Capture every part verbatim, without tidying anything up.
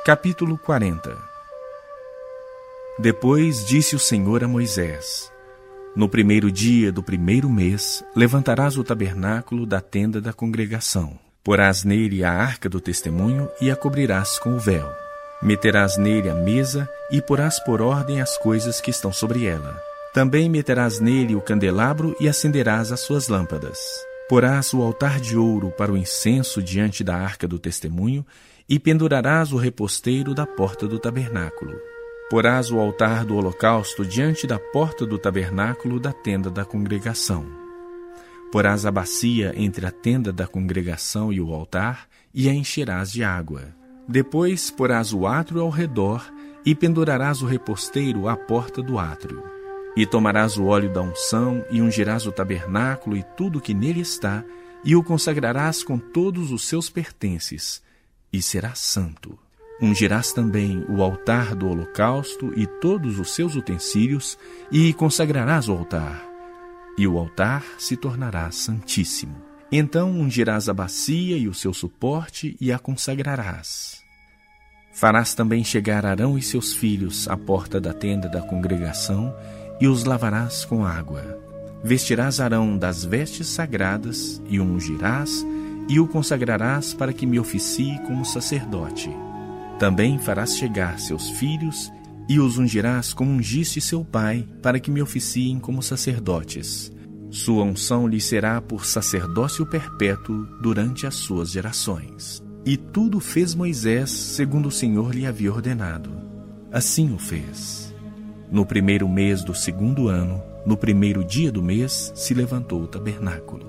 Capítulo quarenta. Depois disse o Senhor a Moisés: No primeiro dia do primeiro mês, levantarás o tabernáculo da tenda da congregação. Porás nele a arca do testemunho e a cobrirás com o véu. Meterás nele a mesa e porás por ordem as coisas que estão sobre ela. Também meterás nele o candelabro e acenderás as suas lâmpadas. Porás o altar de ouro para o incenso diante da arca do testemunho e pendurarás o reposteiro da porta do tabernáculo. Porás o altar do holocausto diante da porta do tabernáculo da tenda da congregação. Porás a bacia entre a tenda da congregação e o altar e a encherás de água. Depois porás o átrio ao redor e pendurarás o reposteiro à porta do átrio. E tomarás o óleo da unção e ungirás o tabernáculo e tudo que nele está, e o consagrarás com todos os seus pertences, e será santo. Ungirás também o altar do holocausto e todos os seus utensílios, e consagrarás o altar, e o altar se tornará santíssimo. Então ungirás a bacia e o seu suporte, e a consagrarás. Farás também chegar Arão e seus filhos à porta da tenda da congregação, e os lavarás com água. Vestirás Arão das vestes sagradas, e o ungirás, e o consagrarás para que me oficie como sacerdote. Também farás chegar seus filhos, e os ungirás como ungiste seu pai, para que me oficiem como sacerdotes. Sua unção lhe será por sacerdócio perpétuo durante as suas gerações. E tudo fez Moisés segundo o Senhor lhe havia ordenado. Assim o fez. No primeiro mês do segundo ano, no primeiro dia do mês, se levantou o tabernáculo.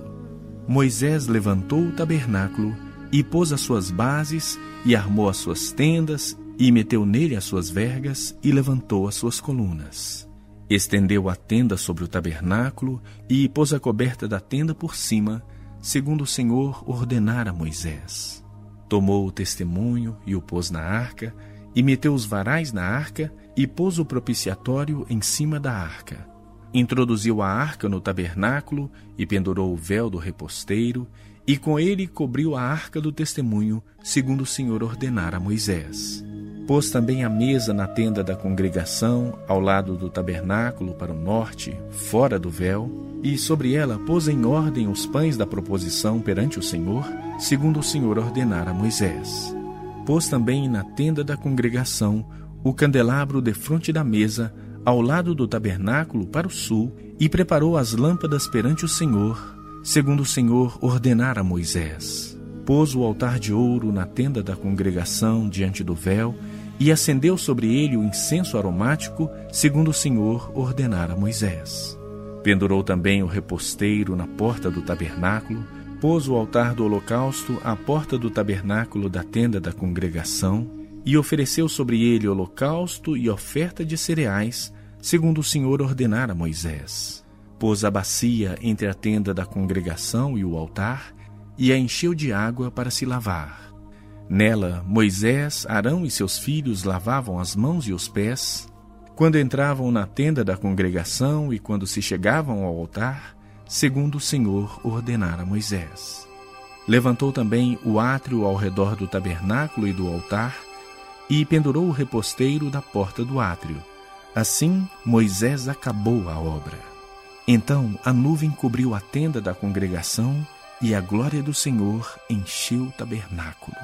Moisés levantou o tabernáculo e pôs as suas bases, e armou as suas tendas, e meteu nele as suas vergas, e levantou as suas colunas. Estendeu a tenda sobre o tabernáculo, e pôs a coberta da tenda por cima, segundo o Senhor ordenara a Moisés. Tomou o testemunho e o pôs na arca, e meteu os varais na arca, e pôs o propiciatório em cima da arca. Introduziu a arca no tabernáculo, e pendurou o véu do reposteiro, e com ele cobriu a arca do testemunho, segundo o Senhor ordenara a Moisés. Pôs também a mesa na tenda da congregação, ao lado do tabernáculo para o norte, fora do véu, e sobre ela pôs em ordem os pães da proposição perante o Senhor, segundo o Senhor ordenara a Moisés. Pôs também na tenda da congregação o candelabro defronte da mesa, ao lado do tabernáculo para o sul, e preparou as lâmpadas perante o Senhor, segundo o Senhor ordenara a Moisés. Pôs o altar de ouro na tenda da congregação diante do véu, e acendeu sobre ele o incenso aromático, segundo o Senhor ordenara a Moisés. Pendurou também o reposteiro na porta do tabernáculo, pôs o altar do holocausto à porta do tabernáculo da tenda da congregação, e ofereceu sobre ele holocausto e oferta de cereais, segundo o Senhor ordenara a Moisés. Pôs a bacia entre a tenda da congregação e o altar, e a encheu de água para se lavar. Nela, Moisés, Arão e seus filhos lavavam as mãos e os pés, quando entravam na tenda da congregação e quando se chegavam ao altar, segundo o Senhor ordenara a Moisés. Levantou também o átrio ao redor do tabernáculo e do altar, e pendurou o reposteiro da porta do átrio. Assim, Moisés acabou a obra. Então a nuvem cobriu a tenda da congregação, e a glória do Senhor encheu o tabernáculo.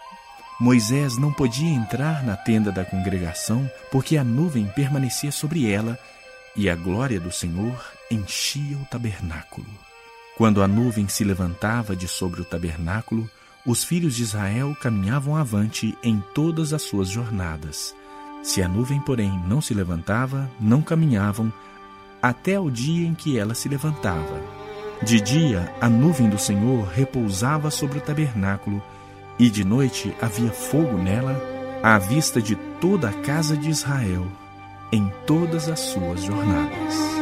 Moisés não podia entrar na tenda da congregação, porque a nuvem permanecia sobre ela, e a glória do Senhor enchia o tabernáculo. Quando a nuvem se levantava de sobre o tabernáculo, os filhos de Israel caminhavam avante em todas as suas jornadas. Se a nuvem, porém, não se levantava, não caminhavam, até o dia em que ela se levantava. De dia, a nuvem do Senhor repousava sobre o tabernáculo, e de noite havia fogo nela, à vista de toda a casa de Israel, em todas as suas jornadas.